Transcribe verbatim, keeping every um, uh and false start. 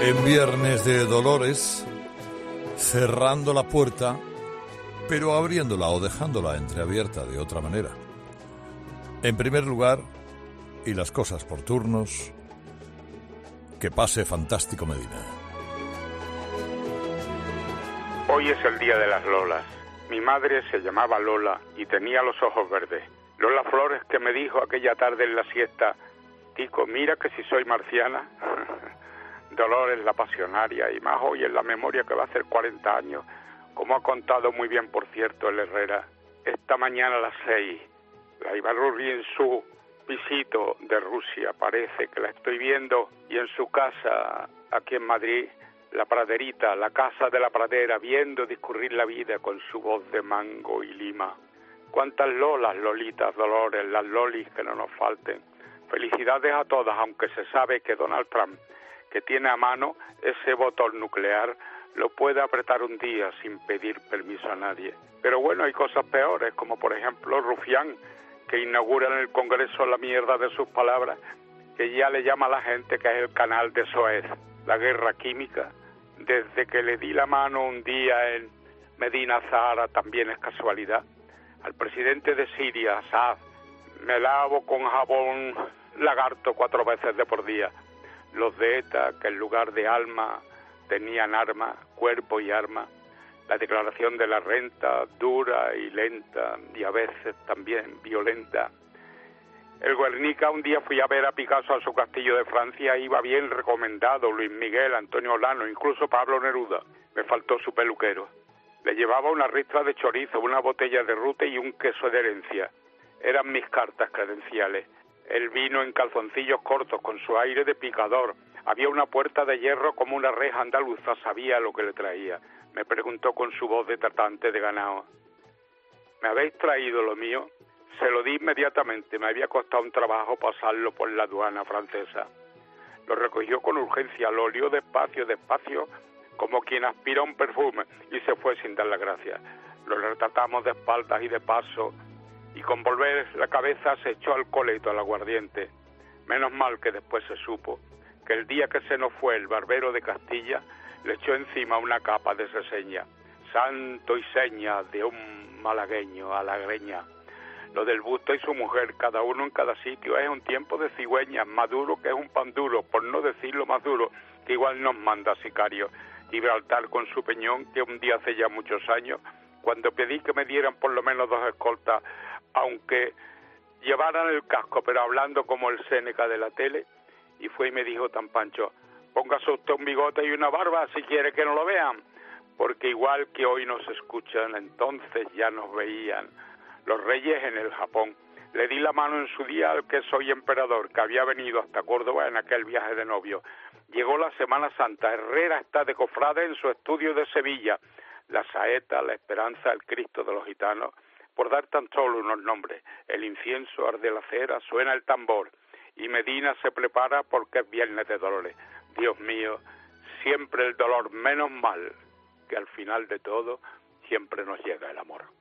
En Viernes de Dolores, cerrando la puerta, pero abriéndola o dejándola entreabierta de otra manera. En primer lugar, y las cosas por turnos, que pase Fantástico Medina. Hoy es el día de las Lolas. Mi madre se llamaba Lola y tenía los ojos verdes. Lola Flores, que me dijo aquella tarde en la siesta: Tico, mira que si soy marciana. Dolores la pasionaria, y más hoy en la memoria que va a hacer cuarenta años, como ha contado muy bien, por cierto, el Herrera. Esta mañana a las seis, la Ibarrurri en su visito de Rusia, parece que la estoy viendo, y en su casa, aquí en Madrid, la Praderita, la casa de la pradera, viendo discurrir la vida con su voz de mango y lima. Cuántas Lolas, Lolitas, Dolores, las Lolis que no nos falten. Felicidades a todas, aunque se sabe que Donald Trump, que tiene a mano ese botón nuclear, lo puede apretar un día sin pedir permiso a nadie. Pero bueno, hay cosas peores, como por ejemplo Rufián, que inaugura en el Congreso la mierda de sus palabras, que ya le llama a la gente que es el canal de Suez, la guerra química. Desde que le di la mano un día en Medina Zahara, también es casualidad, al presidente de Siria, Assad, me lavo con jabón lagarto cuatro veces de por día. Los de ETA, que en lugar de alma tenían arma, cuerpo y arma. La declaración de la renta, dura y lenta, y a veces también violenta. El Guernica, un día fui a ver a Picasso a su castillo de Francia, iba bien recomendado, Luis Miguel, Antonio Olano, incluso Pablo Neruda. Me faltó su peluquero. Le llevaba una ristra de chorizo, una botella de rute y un queso de herencia. Eran mis cartas credenciales. Él vino en calzoncillos cortos, con su aire de picador. Había una puerta de hierro como una reja andaluza, sabía lo que le traía. Me preguntó con su voz de tratante de ganado: ¿me habéis traído lo mío? Se lo di inmediatamente, me había costado un trabajo pasarlo por la aduana francesa. Lo recogió con urgencia, lo olió despacio, despacio, como quien aspira un perfume, y se fue sin dar las gracias. Lo retratamos de espaldas y de paso, y con volver la cabeza se echó al coleto, al aguardiente. Menos mal que después se supo que el día que se nos fue el barbero de Castilla, le echó encima una capa de reseña. Santo y seña de un malagueño a la greña. Lo del busto y su mujer, cada uno en cada sitio, es un tiempo de cigüeña, más duro que es un pan duro, por no decirlo más duro, que igual nos manda sicario. Gibraltar con su peñón, que un día hace ya muchos años, cuando pedí que me dieran por lo menos dos escoltas, aunque llevaran el casco, pero hablando como el Séneca de la tele, y fue y me dijo tan pancho: póngase usted un bigote y una barba si quiere que no lo vean, porque igual que hoy nos escuchan, entonces ya nos veían. Los reyes en el Japón. Le di la mano en su día al que soy emperador, que había venido hasta Córdoba en aquel viaje de novio. Llegó la Semana Santa, Herrera está de cofrade en su estudio de Sevilla. La saeta, la esperanza, el Cristo de los gitanos, por dar tan solo unos nombres. El incienso arde la cera, suena el tambor, y Medina se prepara porque es Viernes de Dolores. Dios mío, siempre el dolor, menos mal que al final de todo siempre nos llega el amor.